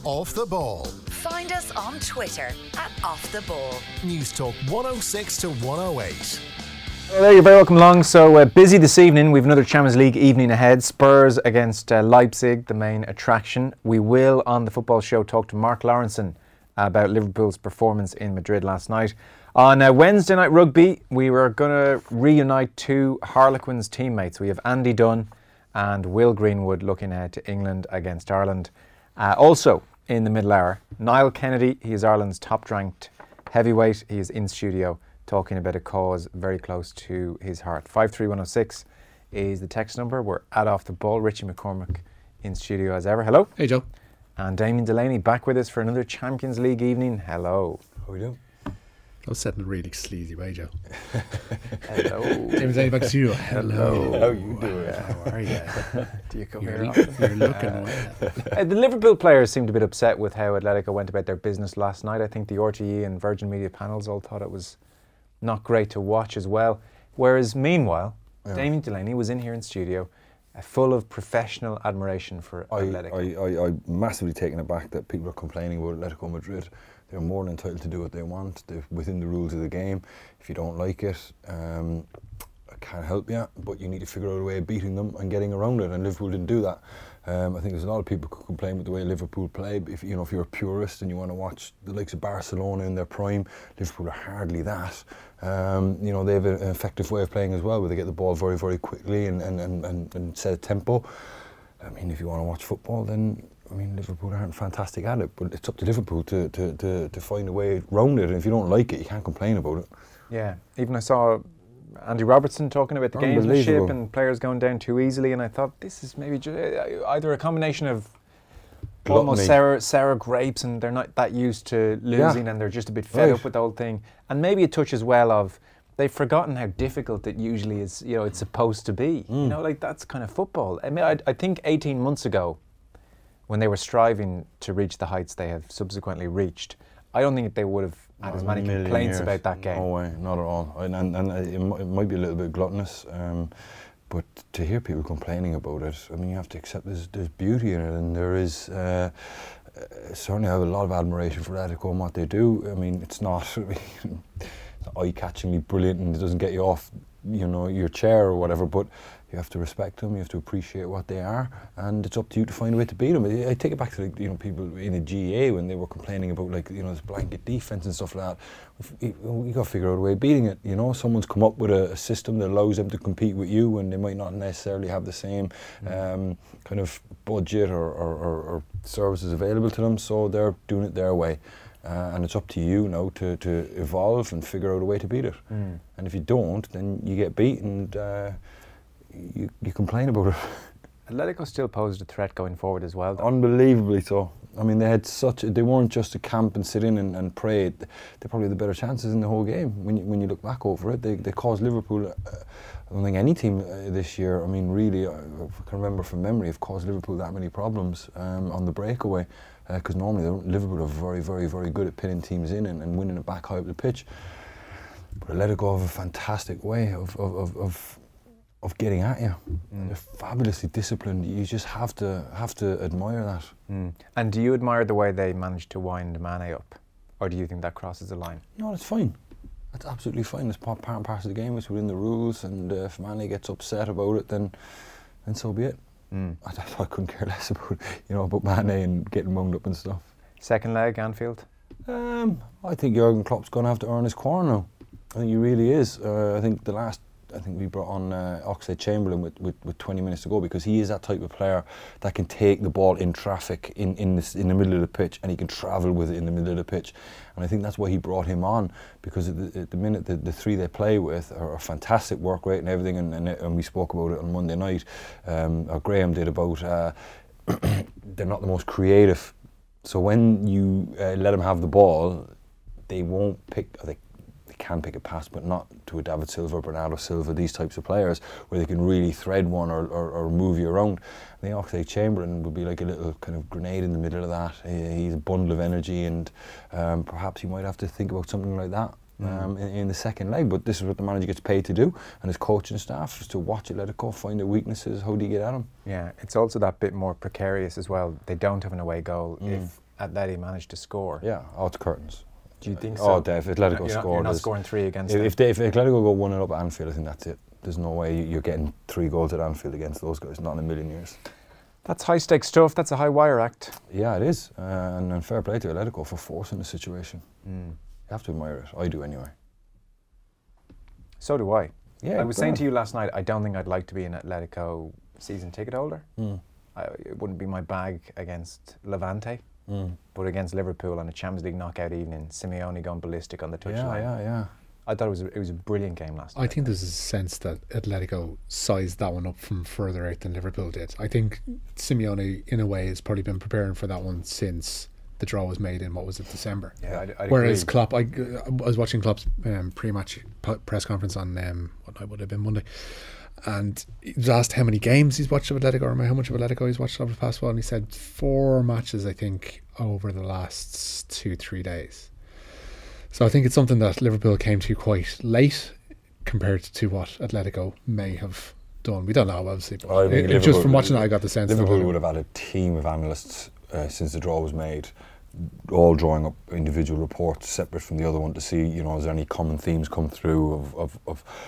Off the Ball. Find us on Twitter at Off the Ball. News Talk 106 to 108. Well, there, you're very welcome along. So busy this evening. We've another Champions League evening ahead. Spurs against Leipzig, the main attraction. We will, on the football show, talk to Mark Lawrenson about Liverpool's performance in Madrid last night. On Wednesday night rugby, we were going to reunite two Harlequins teammates. We have Andy Dunn and Will Greenwood looking ahead to England against Ireland. Also in the middle hour, Niall Kennedy. He is Ireland's top-ranked heavyweight. He is in studio talking about a cause very close to his heart. 53106 is the text number. We're at Off the Ball. Richie McCormick in studio as ever. Hello. Hey, Joe. And Damien Delaney back with us for another Champions League evening. Hello. How are we doing? I was setting a really sleazy way, Joe. Hello. James, Delaney back to you. Hello. How you doing? How are you? Do you come You're, here often? you're looking well. The Liverpool players seemed a bit upset with how Atletico went about their business last night. I think the RTE and Virgin Media panels all thought it was not great to watch as well. Whereas, meanwhile, Damien Delaney was in here in studio, full of professional admiration for Atletico. I'm massively taken aback that people are complaining about Atletico Madrid. They're more than entitled to do what they want. They're within the rules of the game. If you don't like it, I can't help you, but you need to figure out a way of beating them and getting around it, and Liverpool didn't do that. I think there's a lot of people who complain with the way Liverpool play. If you're a purist and you want to watch the likes of Barcelona in their prime, Liverpool are hardly that. They have an effective way of playing as well, where they get the ball very, very quickly and set a tempo. I mean, if you want to watch football, then Liverpool aren't fantastic at it, but it's up to Liverpool to find a way around it. And if you don't like it, you can't complain about it. Yeah, even I saw Andy Robertson talking about the gamesmanship and players going down too easily, and I thought this is maybe either a combination of almost sour grapes, and they're not that used to losing, and they're just a bit fed up with the whole thing, and maybe a touch as well of they've forgotten how difficult it usually is. It's supposed to be. That's kind of football. I mean, I think 18 months ago, when they were striving to reach the heights they have subsequently reached, I don't think they would have had as many complaints about that game. No way, not at all. And it might be a little bit gluttonous, but to hear people complaining about it, you have to accept there's beauty in it, and there is certainly I have a lot of admiration for Atletico and what they do. It's not eye-catchingly brilliant, and it doesn't get you off your chair or whatever, but you have to respect them, you have to appreciate what they are, and it's up to you to find a way to beat them. I take it back to people in the GA when they were complaining about this blanket defence and stuff like that. You got to figure out a way of beating it. Someone's come up with a system that allows them to compete with you when they might not necessarily have the same kind of budget or services available to them, so they're doing it their way. And it's up to you now to evolve and figure out a way to beat it. And if you don't, then you get beat and you complain about it. Atletico still posed a threat going forward as well, though. Unbelievably so. They weren't just to camp and sit in and pray. They probably had the better chances in the whole game. When you look back over it, they caused Liverpool. I don't think any team this year, really, I can remember from memory, have caused Liverpool that many problems on the breakaway. Because normally Liverpool are very, very, very good at pinning teams in and winning it back high up the pitch. But Atletico have a fantastic way of getting at you. They're fabulously disciplined. You just have to admire that. And do you admire the way they managed to wind Mane up, or do you think that crosses the line? No, that's fine. That's absolutely fine. It's part and parcel of the game. It's within the rules, and if Mane gets upset about it, then so be it. I couldn't care less about Mane and getting wound up and stuff. Second leg, Anfield? I think Jurgen Klopp's going to have to earn his corner now. I think he really is. I think we brought on Oxlade-Chamberlain with 20 minutes to go, because he is that type of player that can take the ball in traffic in the middle of the pitch, and he can travel with it in the middle of the pitch. And I think that's why he brought him on, because at the minute the three they play with are a fantastic work rate and everything, and we spoke about it on Monday night, or Graham did, about they're not the most creative. So when you let them have the ball, they won't pick, they can pick a pass, but not to a David Silva, Bernardo Silva, these types of players, where they can really thread one or move you around. I think Oxlade-Chamberlain would be like a little kind of grenade in the middle of that. He's a bundle of energy, and perhaps he might have to think about something like that in the second leg. But this is what the manager gets paid to do, and his coaching staff is to watch it, let it go, find their weaknesses. How do you get at them? Yeah, it's also that bit more precarious as well. They don't have an away goal. Atleti manage to score. Yeah, it's curtains. Do you think so? Oh, Dave, if Atletico scored. You're not scoring 3 against them. If Atletico go 1-0 up at Anfield, I think that's it. There's no way you're getting 3 goals at Anfield against those guys, not in a million years. That's high stakes stuff. That's a high wire act. Yeah, it is. And fair play to Atletico for forcing the situation. You have to admire it. I do anyway. So do I. Yeah, I was saying to you last night, I don't think I'd like to be an Atletico season ticket holder. It wouldn't be my bag against Levante, but against Liverpool on a Champions League knockout evening, Simeone gone ballistic on the touchline. Yeah. I thought it was a brilliant game last night. I think there's a sense that Atletico sized that one up from further out than Liverpool did. I think Simeone, in a way, has probably been preparing for that one since the draw was made in, December. Yeah, I'd Whereas agree. Klopp, I was watching Klopp's pre-match press conference on what night would it have been, Monday, and he was asked how many games he's watched of Atletico, or how much of Atletico he's watched over the past while, and he said 4 matches, I think, over the last 2-3 days. So I think it's something that Liverpool came to quite late compared to what Atletico may have done. We don't know, obviously, but I think just from watching it, I got the sense Liverpool that would have had a team of analysts since the draw was made, all drawing up individual reports separate from the other one to see, is there any common themes come through of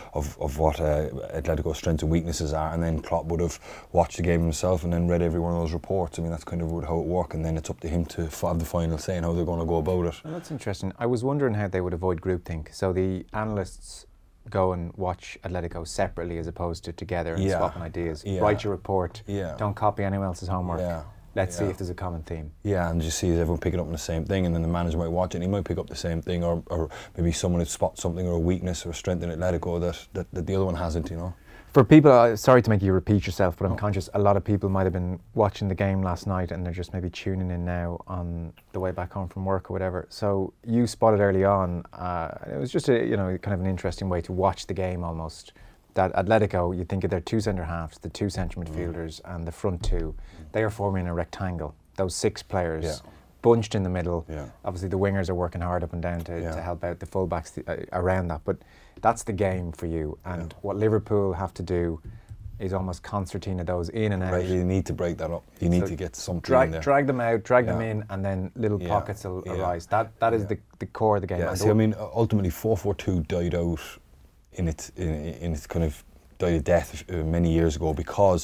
what Atletico's strengths and weaknesses are, and then Klopp would have watched the game himself and then read every one of those reports. I mean, that's kind of how it works, and then it's up to him to have the final say in how they're going to go about it. Well, that's interesting. I was wondering how they would avoid groupthink. So the analysts go and watch Atletico separately as opposed to together and swapping ideas. Yeah. Write your report. Yeah. Don't copy anyone else's homework. Yeah. Let's see if there's a common theme. Yeah, and just see everyone picking up on the same thing, and then the manager might watch it and he might pick up the same thing, or maybe someone would spot something or a weakness or a strength in Atletico that the other one hasn't, For people, sorry to make you repeat yourself, but I'm conscious a lot of people might have been watching the game last night and they're just maybe tuning in now on the way back home from work or whatever. So you spotted early on, it was just a kind of an interesting way to watch the game almost. That Atletico, you think of their 2 centre halves, the 2 central midfielders and the front 2, they are forming a rectangle. Those 6 players bunched in the middle. Yeah. Obviously the wingers are working hard up and down to help out the fullbacks around that, but that's the game for you. And what Liverpool have to do is almost concertina those in and out. Right, you need to break that up. You need to get something in there. Drag them out, drag them in, and then little pockets will arise. That is the core of the game. Yeah, see, I mean, ultimately 4-4-2 died out in its kind of died a death many years ago because...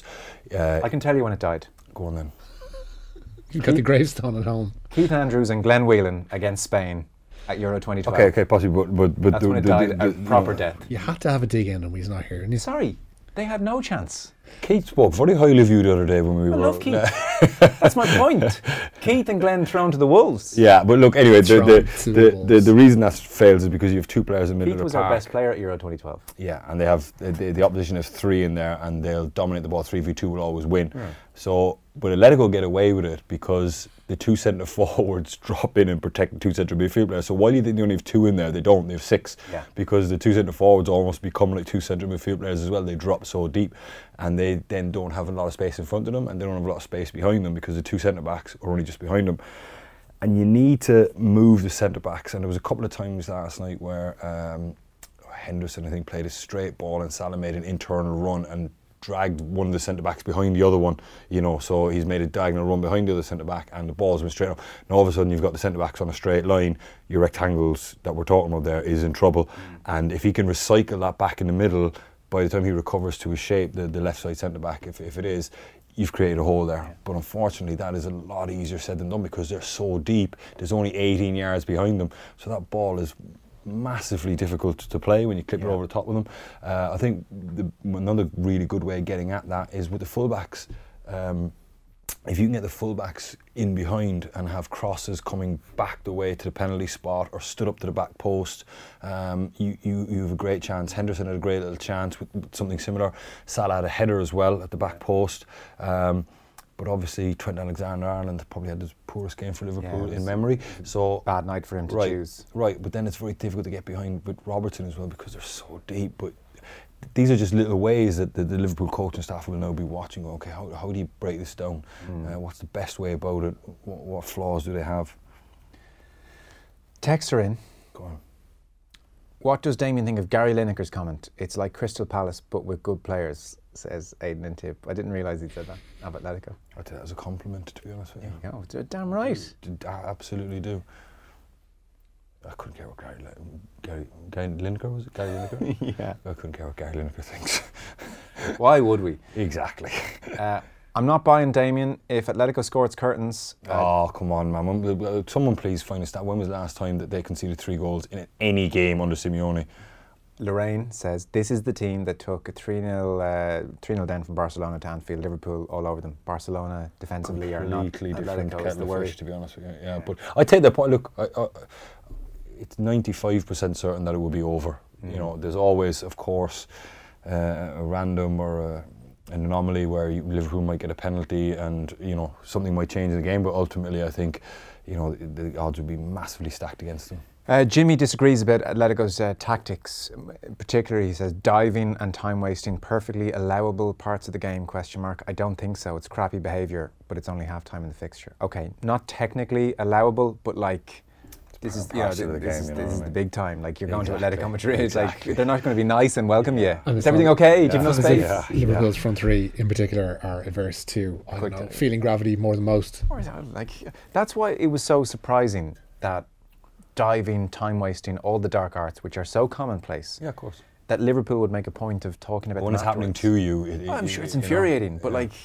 I can tell you when it died. Go on then. You've got the gravestone at home. Keith Andrews and Glenn Whelan against Spain at Euro 2012. Okay, possibly, but that's when it died a proper death. You had to have a dig in him. He's not here. And Sorry, they had no chance. Keith spoke very highly of you the other day when we were... I love Keith. That's my point. Keith and Glenn thrown to the wolves. Yeah, but look, anyway, the reason that fails is because you have 2 players in the middle of the park. Keith was our best player at Euro 2012. Yeah, and they have the opposition has 3 in there, and they'll dominate the ball. 3v2 will always win. Yeah. So, but Atletico get away with it because the 2 centre forwards drop in and protect the 2 central midfield players. So while you think they only have 2 in there, they don't. They have 6 because the 2 centre forwards almost become like 2 central midfield players as well. They drop so deep, and they then don't have a lot of space in front of them, and they don't have a lot of space behind them because the 2 centre backs are only just behind them. And you need to move the centre backs. And there was a couple of times last night where Henderson, I think, played a straight ball and Salah made an internal run and dragged one of the centre backs behind the other one, so he's made a diagonal run behind the other centre back and the ball's been straight up. Now all of a sudden you've got the centre backs on a straight line, your rectangles that we're talking about there is in trouble, and if he can recycle that back in the middle, by the time he recovers to his shape, the left side centre back, if it is, you've created a hole there. Yeah. But unfortunately that is a lot easier said than done because they're so deep, there's only 18 yards behind them, so that ball is massively difficult to play when you clip it over the top of them. I think another really good way of getting at that is with the fullbacks. If you can get the fullbacks in behind and have crosses coming back the way to the penalty spot or stood up to the back post, you have a great chance. Henderson had a great little chance with something similar. Salah had a header as well at the back post. But obviously Trent Alexander-Arnold probably had his poorest game for Liverpool in memory. So bad night for him to choose. Right, but then it's very difficult to get behind with Robertson as well because they're so deep. But these are just little ways that the Liverpool coaching staff will now be watching. Going, okay, how do you break this down? What's the best way about it? What flaws do they have? Texts are in. Go on. What does Damien think of Gary Lineker's comment? It's like Crystal Palace, but with good players, says Aidan and Tip. I didn't realise he said that of Atletico. I think that was a compliment, to be honest with you. There you go. Damn right. I absolutely do. I couldn't care what Gary Lineker, was it? Gary Lineker? Yeah. I couldn't care what Gary Lineker thinks. Why would we? Exactly. I'm not buying Damien. If Atletico score its curtains... Oh, come on, man. Someone please find a stat. When was the last time that they conceded 3 goals in any game under Simeone? Lorraine says, this is the team that took a 3-0 down from Barcelona to Anfield, Liverpool all over them. Barcelona defensively are not completely different Atletico is the kettle of worry. fish, to be honest with you. Yeah, but I take that point. Look, it's 95% certain that it will be over. You know, there's always, of course, a random or an anomaly where Liverpool might get a penalty and, you know, something might change in the game, but ultimately I think, you know, the odds would be massively stacked against them. Jimmy disagrees about Atletico's tactics. Particularly, he says, diving and time wasting, perfectly allowable parts of the game, ? I don't think so. It's crappy behaviour, but it's only half time in the fixture. Okay, not technically allowable, but like, this is, this is the big time. Like, you're going to Atletico Madrid. Exactly. Like, they're not going to be nice and welcome you. And is everything okay? Do you have no space? Liverpool's front three in particular are averse to feeling gravity more than most. Like, that's why it was so surprising that diving, time wasting, all the dark arts, which are so commonplace. Yeah, of course. That Liverpool would make a point of talking about. When it's happening to you, I'm sure it's infuriating, but like,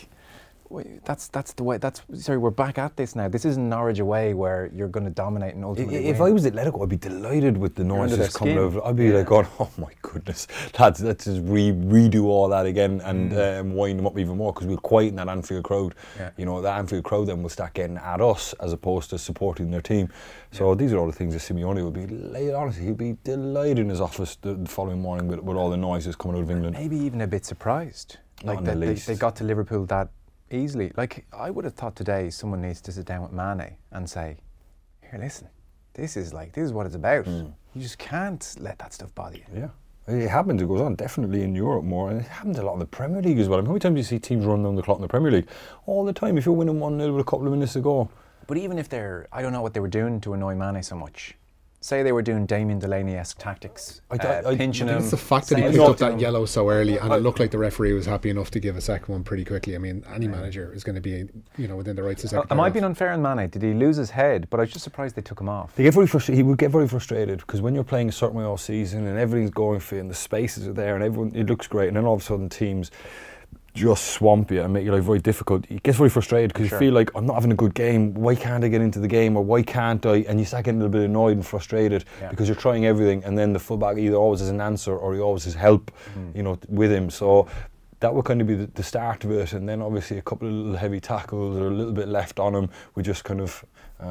that's the way. Sorry, we're back at this now. This isn't Norwich away where you're going to dominate and ultimately If win. I was Atletico, I'd be delighted with the noises coming over. I'd be like, going, oh my goodness, let's just redo all that again and wind them up even more, because we'll quieten that Anfield crowd. Yeah. You know, that Anfield crowd then will start getting at us as opposed to supporting their team. So these are all the things that Simeone would be, honestly, he'd be delighted in his office the following morning with all the noises coming out of England. Maybe even a bit surprised. Like that they got to Liverpool that easily. Like, I would have thought today someone needs to sit down with Mane and say, here, listen, this is what it's about. You just can't let that stuff bother you. Yeah. It happens, it goes on definitely in Europe more, and it happens a lot in the Premier League as well. I mean, how many times do you see teams run down the clock in the Premier League? All the time, if you're winning 1-0 with a couple of minutes to go. But even if I don't know what they were doing to annoy Mane so much. Say they were doing Damien Delaney-esque tactics, pinching him. It's the fact that he picked up that yellow so early, and it looked like the referee was happy enough to give a second one pretty quickly. I mean, any manager is going to be, within the rights of second. Am I being unfair on Mane? Did he lose his head? But I was just surprised they took him off. He would get very frustrated, because when you're playing a certain way all season and everything's going for you and the spaces are there and it looks great, and then all of a sudden teams just swamp you and make your life very difficult. He gets very frustrated because you feel like, I'm not having a good game, why can't I get into the game, or why can't I? And you start getting a little bit annoyed and frustrated because you're trying everything, and then the fullback either always has an answer or he always has help with him. So that would kind of be the start of it, and then obviously a couple of little heavy tackles or a little bit left on him would just kind of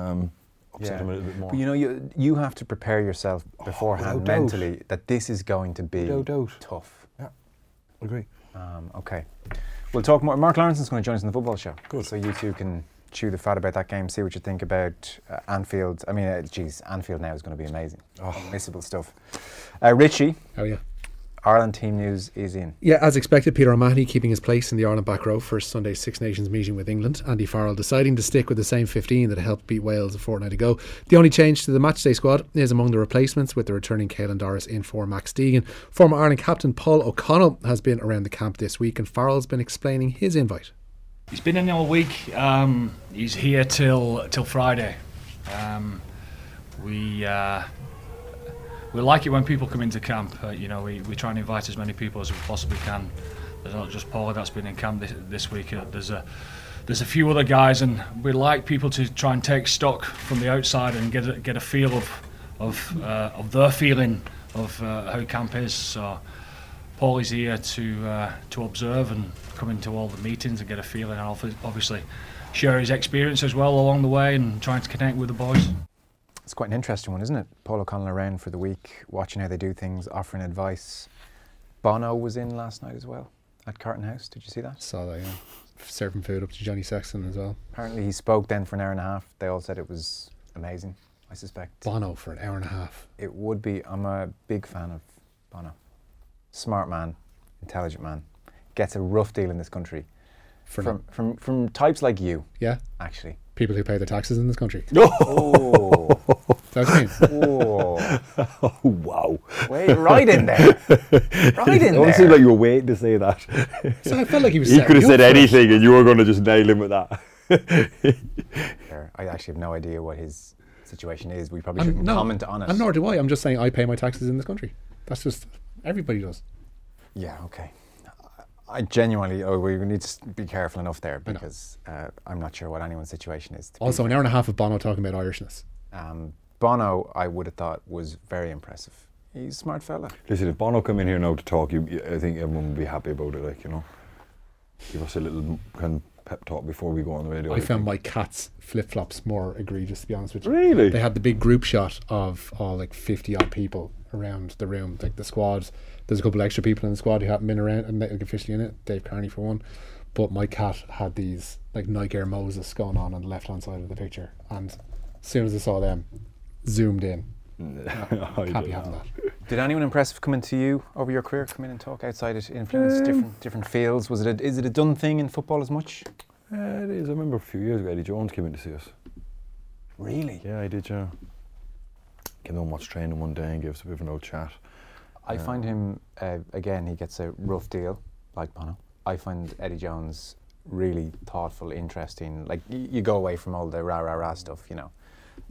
upset him a little bit more. But you have to prepare yourself beforehand mentally that this is going to be tough. Yeah, I agree. Okay. We'll talk more. Mark Lawrenson's going to join us in the football show. Good. So you two can chew the fat about that game, see what you think about Anfield. I mean, Anfield now is going to be amazing. Unmissable stuff. Richie. Oh, yeah. Ireland team news is in. Yeah, as expected, Peter O'Mahony keeping his place in the Ireland back row for Sunday's Six Nations meeting with England. Andy Farrell deciding to stick with the same 15 that helped beat Wales a fortnight ago. The only change to the matchday squad is among the replacements, with the returning Caelan Doris in for Max Deegan. Former Ireland captain Paul O'Connell has been around the camp this week, and Farrell's been explaining his invite. He's been in all week. He's here till Friday. We like it when people come into camp. We try and invite as many people as we possibly can. There's not just Paul that's been in camp this week. There's a few other guys, and we like people to try and take stock from the outside and get a feel of their feeling of how camp is. So Paul is here to observe and come into all the meetings and get a feeling, and obviously share his experience as well along the way and trying to connect with the boys. It's quite an interesting one, isn't it? Paul O'Connell around for the week, watching how they do things, offering advice. Bono was in last night as well at Carton House. Did you see that? Saw that, yeah. Serving food up to Johnny Sexton as well. Apparently he spoke then for an hour and a half. They all said it was amazing, I suspect. Bono for an hour and a half. It would be. I'm a big fan of Bono. Smart man, intelligent man. Gets a rough deal in this country. From types like you. Yeah? Actually. People who pay their taxes in this country. Oh! That's what I mean. Oh. Oh, wow. Wait, right in there. Right in It don't seem there. like you were waiting to say that. So I felt like he was. He setting could have you said up for it. anything and you were going to just nail him with that. I actually have no idea what his situation is. We probably I'm- shouldn't no, comment on it. And nor do I. I'm just saying I pay my taxes in this country. That's just everybody does. Yeah, okay. I genuinely, we need to be careful enough there I know. because I'm not sure what anyone's situation is. to be Also, an hour and a half of Bono talking about Irishness. Bono, I would have thought, was very impressive. He's a smart fella. Listen, if Bono come in here now to talk, I think everyone would be happy about it, like, you know. Give us a little kind of pep talk before we go on the radio. I found my cat's flip-flops more egregious, to be honest with you. Really? They had the big group shot of all like 50 odd people around the room, like the squad. There's a couple extra people in the squad who haven't been around and like officially in it. Dave Carney for one. But my cat had these like Nike Air Moses going on the left hand side of the picture, and as soon as I saw them, zoomed in. Happy having that. Did anyone impressive come into you over your career? Come in and talk outside it, influence different fields. Is it a done thing in football as much? It is. I remember a few years ago, Eddie Jones came in to see us. Really? Yeah, I did, yeah. Came on, watched training one day and gave us a bit of an old chat. I find him, again, he gets a rough deal, like Bono. I find Eddie Jones really thoughtful, interesting. Like, you go away from all the rah-rah-rah stuff, you know.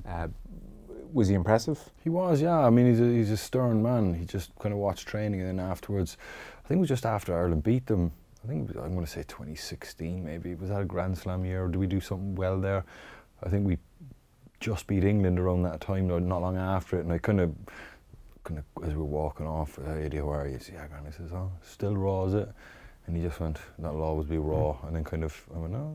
Was he impressive? He was, yeah. I mean, he's a stern man. He just kind of watched training, and then afterwards, I think it was just after Ireland beat them. I think I'm going to say 2016, maybe. Was that a Grand Slam year, or did we do something well there? I think we just beat England around that time, though, not long after it. And I kind of as we were walking off, Eddie, how are you? He said, yeah, Grant. He says, oh, still raw, is it? And he just went, that'll always be raw. And then kind of, I went, oh,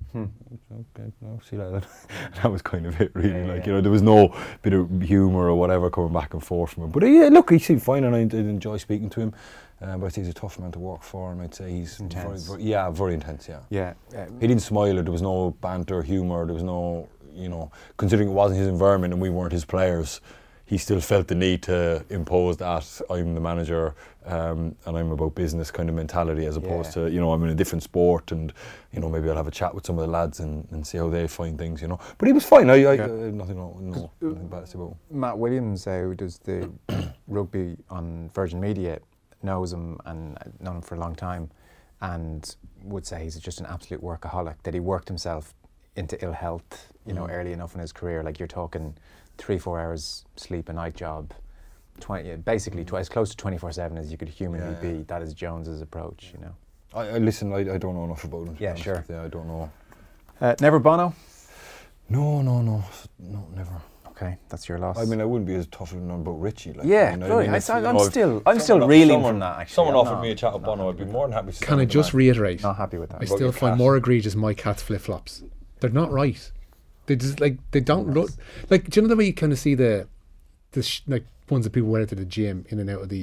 okay, no, see you later. That was kind of it, really. Yeah, like, yeah. you know, there was no bit of humour or whatever coming back and forth from him. But yeah, look, he seemed fine, and I did enjoy speaking to him. But I think he's a tough man to work for, and I'd say he's Intense. very intense, yeah. Yeah. He didn't smile, or there was no banter, humour, there was no, you know, considering it wasn't his environment and we weren't his players, he still felt the need to impose that I'm the manager and I'm about business kind of mentality, as opposed to, you know, I'm in a different sport and, you know, maybe I'll have a chat with some of the lads and see how they find things, you know. But he was fine. I nothing bad to say about him. Matt Williams, who does the rugby on Virgin Media, knows him and known him for a long time, and would say he's just an absolute workaholic, that he worked himself into ill health, you know, early enough in his career. Like, you're talking 3-4 hours sleep a night job, basically as close to 24/7 as you could humanly be. That is Jones's approach, you know. I listen, I don't know enough about him. Yeah, sure. Yeah, I don't know. Never Bono? No, never. Okay, that's your loss. I mean, I wouldn't be as tough about Richie. Like, Yeah, I mean, really. if, I'm you know, if still reeling from that, actually. Someone I'm offered not- me a chat with not Bono, I'd be happy more than happy to sit Can down I with just the man. reiterate? Not happy with that. I About still your find cat. more egregious my cat's flip-flops. They're not right. They just they don't look like. Do you know the way you kind of see the like ones that people wear to the gym in and out of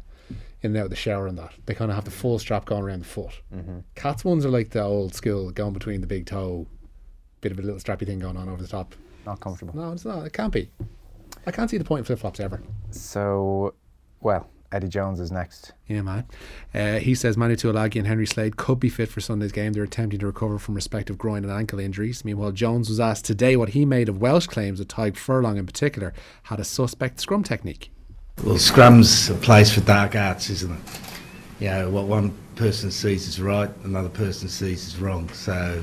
the shower and that they kind of have the full strap going around the foot. Cats ones are like the old school, going between the big toe, bit of a little strappy thing going on over the top. Not comfortable. No, it's not. It can't be. I can't see the point in flip-flops ever. So, well, Eddie Jones is next. Yeah, man. He says Manu Tuilagi and Henry Slade could be fit for Sunday's game. They're attempting to recover from respective groin and ankle injuries. Meanwhile, Jones was asked today what he made of Welsh claims that Tadhg Furlong in particular had a suspect scrum technique. Well, scrum's a place for dark arts, isn't it? You know, what one person sees is right, another person sees is wrong. So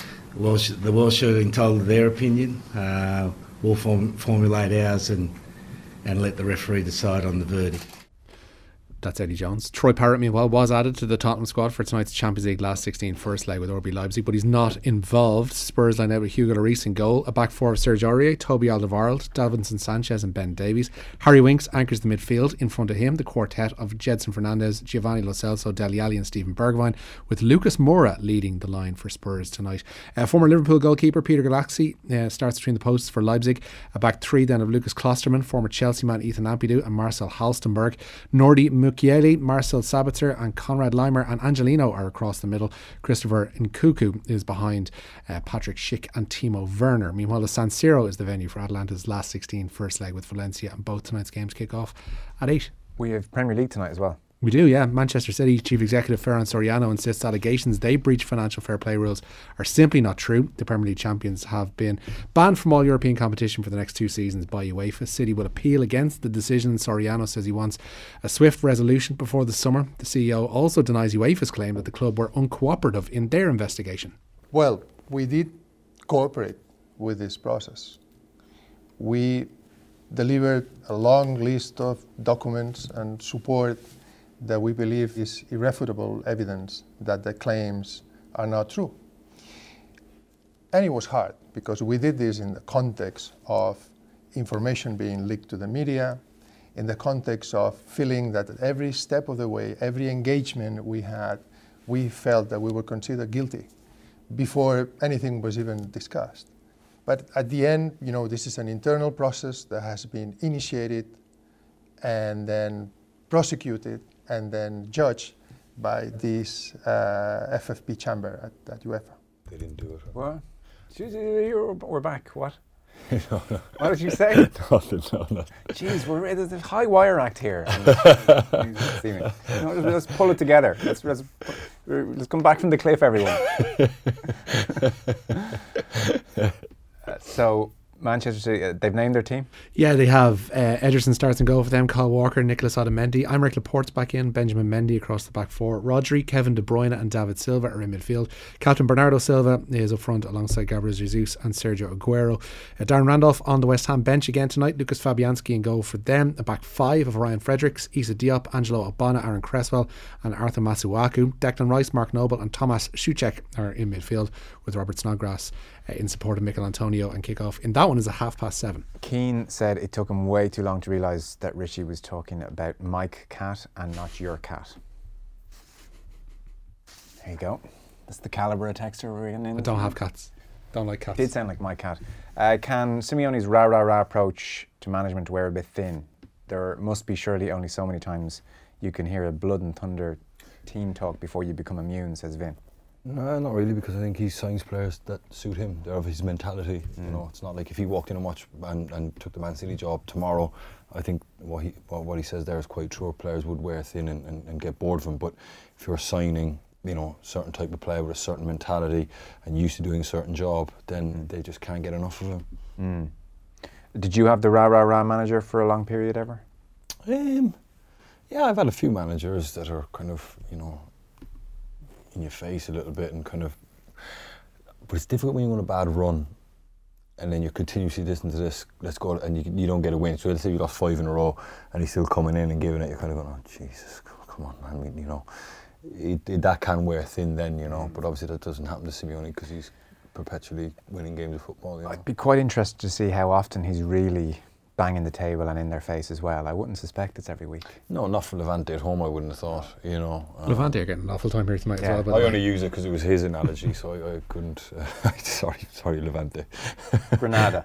the Welsh are entitled to their opinion. We'll formulate ours and let the referee decide on the verdict. That's Eddie Jones. Troy Parrott, meanwhile, was added to the Tottenham squad for tonight's Champions League last 16 first leg with RB Leipzig, but he's not involved. Spurs line out with Hugo Lloris in goal, a back four of Serge Aurier, Toby Alderweireld, Davinson Sanchez and Ben Davies. Harry Winks anchors the midfield. In front of him, the quartet of Jedson Fernandez, Giovanni Lo Celso, Dele Alli and Stephen Bergwijn, with Lucas Moura leading the line for Spurs tonight. Former Liverpool goalkeeper Peter Galaxy starts between the posts for Leipzig. A back three then of Lucas Klosterman, former Chelsea man Ethan Ampadu and Marcel Halstenberg. Nordi Mukiele, Marcel Sabitzer and Conrad Leimer and Angelino are across the middle. Christopher Nkuku is behind Patrick Schick and Timo Werner. Meanwhile, the San Siro is the venue for Atalanta's last 16 first leg with Valencia, and both tonight's games kick off at 8. We have Premier League tonight as well. We do, yeah. Manchester City Chief Executive Ferran Soriano insists allegations they breach financial fair play rules are simply not true. The Premier League champions have been banned from all European competition for the next 2 seasons by UEFA. City will appeal against the decision. Soriano says he wants a swift resolution before the summer. The CEO also denies UEFA's claim that the club were uncooperative in their investigation. Well, we did cooperate with this process. We delivered a long list of documents and support that we believe is irrefutable evidence that the claims are not true. And it was hard because we did this in the context of information being leaked to the media, in the context of feeling that at every step of the way, every engagement we had, we felt that we were considered guilty before anything was even discussed. But at the end, this is an internal process that has been initiated and then prosecuted and then judged by this FFP chamber at UEFA. They didn't do it. What? We're back. What? No. What did you say? Nothing. Jeez, there's a high wire act here. Let's pull it together. Let's come back from the cliff, everyone. So Manchester City, they've named their team? Yeah, they have. Ederson starts and goal for them. Kyle Walker, Nicolas Otamendi. Aymeric Laporte's back in. Benjamin Mendy across the back four. Rodri, Kevin De Bruyne and David Silva are in midfield. Captain Bernardo Silva is up front alongside Gabriel Jesus and Sergio Aguero. Darren Randolph on the West Ham bench again tonight. Lucas Fabianski in goal for them. A back five of Ryan Fredericks, Issa Diop, Angelo Ogbonna, Aaron Cresswell and Arthur Masuaku. Declan Rice, Mark Noble and Thomas Souček are in midfield with Robert Snodgrass in support of Mikel Antonio, and kick-off in that one is at 7:30. Keane said it took him way too long to realise that Richie was talking about Mike Cat and not your cat. There you go. That's the calibre of texter we're getting in. I don't have cats. Don't like cats. Did sound like my cat. Can Simeone's rah-rah-rah approach to management wear a bit thin? There must be surely only so many times you can hear a blood and thunder team talk before you become immune, says Vin. No, not really, because I think he signs players that suit him. They're of his mentality. It's not like if he walked in and watched and took the Man City job tomorrow. I think what he says there is quite true. Players would wear thin and get bored of him. But if you're signing, certain type of player with a certain mentality and used to doing a certain job, then they just can't get enough of him. Did you have the rah-rah-rah manager for a long period ever? Yeah, I've had a few managers that are kind of, in your face a little bit and kind of, but it's difficult when you're on a bad run and then you're continuously listening to this, let's go, and you don't get a win. So let's say you lost 5 in a row and he's still coming in and giving it, you're kind of going, oh Jesus, come on man, that can wear thin then, but obviously that doesn't happen to Simeone because he's perpetually winning games of football. I'd be quite interested to see how often he's really banging the table and in their face as well. I wouldn't suspect it's every week. No, not for Levante at home, I wouldn't have thought, Levante are getting an awful time here tonight as well. I only use it because it was his analogy, so I couldn't. Sorry, Levante. Granada.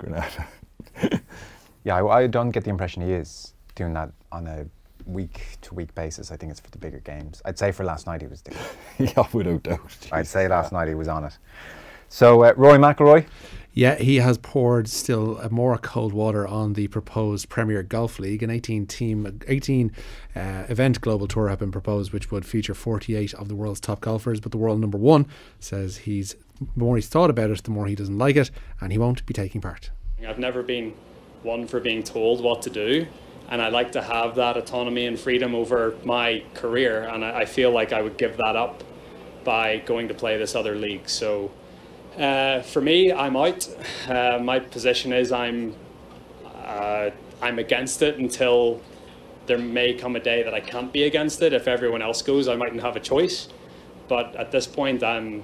Yeah, I don't get the impression he is doing that on a week-to-week basis. I think it's for the bigger games. I'd say for last night he was doing it. Yeah, without doubt. I'd say last night he was on it. So, Rory McIlroy? Yeah, he has poured still more cold water on the proposed Premier Golf League. An 18 event global tour have been proposed, which would feature 48 of the world's top golfers. But the world number one says the more he's thought about it, the more he doesn't like it, and he won't be taking part. I've never been one for being told what to do, and I like to have that autonomy and freedom over my career, and I feel like I would give that up by going to play this other league. So for me, I'm out. My position is I'm against it until there may come a day that I can't be against it. If everyone else goes, I mightn't have a choice. But at this point, I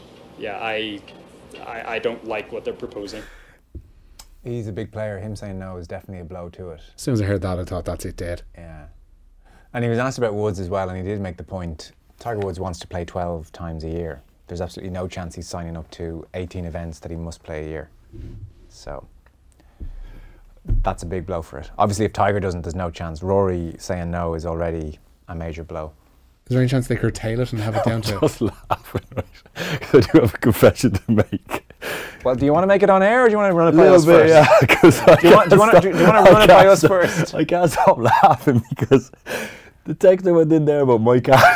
don't like what they're proposing. He's a big player. Him saying no is definitely a blow to it. As soon as I heard that, I thought that's it, dead. Yeah. And he was asked about Woods as well, and he did make the point, Tiger Woods wants to play 12 times a year. There's absolutely no chance he's signing up to 18 events that he must play a year. So that's a big blow for it. Obviously, if Tiger doesn't, there's no chance. Rory saying no is already a major blow. Is there any chance they curtail it and have it down to... I'm just laughing, right? I do have a confession to make. Well, do you want to make it on air or do you want to run it by us bit, first? Yeah, do you want to run it by us first? I can't stop laughing because The text I went in there about my cat.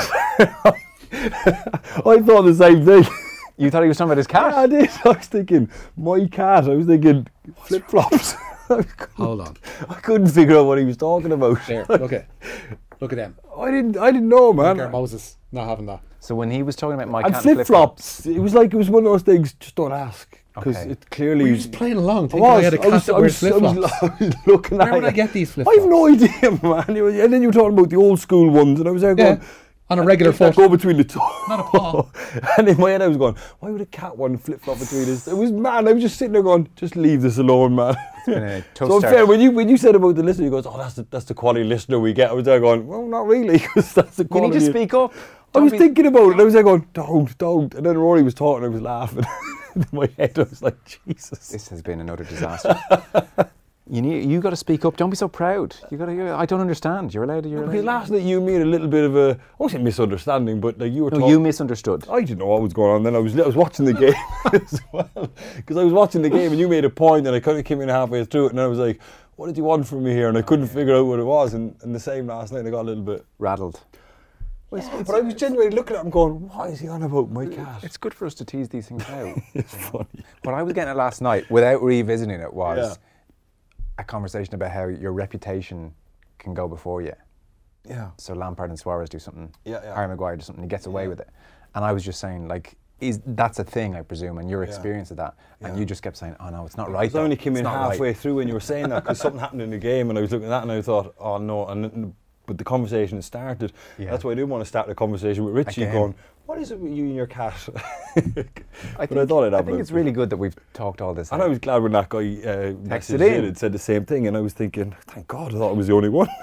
I thought the same thing. You thought he was talking about his cat? Yeah, I did. I was thinking, my cat. I was thinking, flip-flops. Hold on. I couldn't figure out what he was talking about. There, look at them. I didn't know, man. Edgar Moses not having that. So when he was talking about my And cat flip-flops, it was like, it was one of those things, just don't ask. Because Okay. it clearly... Were you just playing along? I Thinking I was, had a cat that wears flip-flops. I was looking Where at would I it. get these I flip-flops? have no idea, man. And then you were talking about the old school ones, and I was there going... Yeah, on a regular that foot. go between the toes. Not a paw. And in my head I was going, why would a cat want to flip-flop between his... It was, man, I was just sitting there going, just leave this alone, man. been a tough So start. fair, when you said about the listener, you goes, oh, that's the quality listener we get. I was there going, well, not really, because that's the You quality. need to speak up. I was Don't be- thinking about it, and I was there going, don't. And then Rory was talking, and I was laughing. In my head, I was like, Jesus. This has been another disaster. You got to speak up. Don't be so proud. I don't understand. You're allowed to. Because last night you and me had a little bit of a, I wasn't misunderstanding, but like you were No, talking. you misunderstood. I didn't know what was going on. Then I was watching the game as well, because I was watching the game and you made a point, and I kind of came in halfway through it, and I was like, "What did you want from me here?" And I couldn't figure out what it was. And the same last night, I got a little bit Rattled. But I was genuinely looking at him, going, "What is he on about, my cat?" It's good for us to tease these things out. It's funny. What I was getting at last night, without revisiting it, was Yeah. a conversation about how your reputation can go before you. Yeah. So Lampard and Suarez do something. Yeah, yeah. Harry Maguire does something. He gets away with it. And I was just saying, like, that's a thing, I presume, and your experience of that. And you just kept saying, "Oh no, it's not right." I only came It's in not halfway right." through when you were saying that, because something happened in the game, and I was looking at that, and I thought, "Oh no!" But the conversation had started. Yeah. That's why I didn't want to start the conversation with Richie, Again. going, "What is it with you and your cat?" I thought think it's really good that we've talked all this And out. I was glad when that guy messaged in and said the same thing, and I was thinking, "Thank God, I thought I was the only one."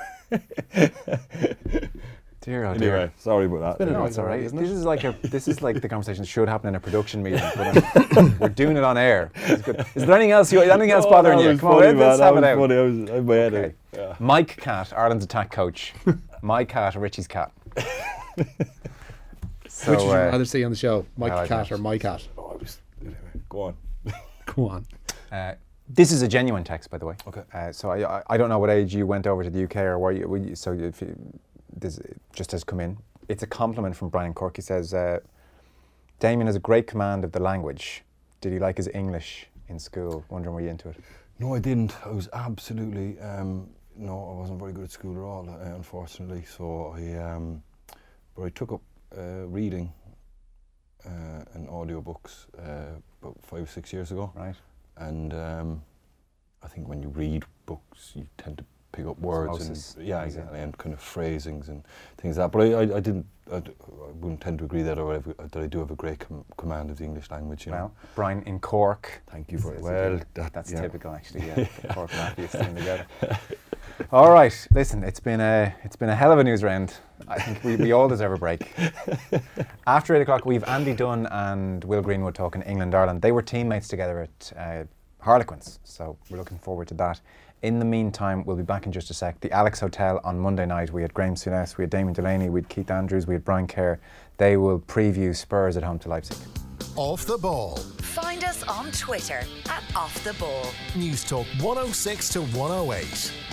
Dear, oh dear. Anyway, sorry about that. No, it's all right. isn't it? This is like the conversation that should happen in a production meeting, but we're doing it on air. It's good. Is there anything else bothering you? Come on, let's have it out. Funny. I was in my head. Okay. Yeah. Mike Cat, Ireland's attack coach. My cat, Richie's cat. So, Which would you rather see on the show? well, I Mike Cat don't. or my cat? Oh, anyway, go on. Go on. this is a genuine text, by the way. Okay. So I don't know what age you went over to the UK or where you so if this just has come in. It's a compliment from Brian Cork. He says, Damien has a great command of the language. Did he like his English in school? Wondering were you into it? No, I didn't. I was absolutely no. I wasn't very good at school at all, unfortunately. So but I took up reading and audiobooks about 5 or 6 years ago. Right. And I think when you read books, you tend to pick up words Osmosis. and exactly, and kind of phrasings and things like that. But I didn't. I wouldn't tend to agree that I do have a great command of the English language. You know. Well, Brian in Cork. Thank you very well. That's typical, actually. Yeah, Cork Matthews staying together. All right, listen. It's been a hell of a news round. I think we all deserve a break. After 8 o'clock, we've Andy Dunn and Will Greenwood talking England Ireland. They were teammates together at Harlequins, so we're looking forward to that. In the meantime, we'll be back in just a sec. The Alex Hotel on Monday night. We had Graham Souness, we had Damien Delaney, we had Keith Andrews, we had Brian Kerr. They will preview Spurs at home to Leipzig. Off the Ball. Find us on Twitter at Off the Ball. News Talk 106 to 108.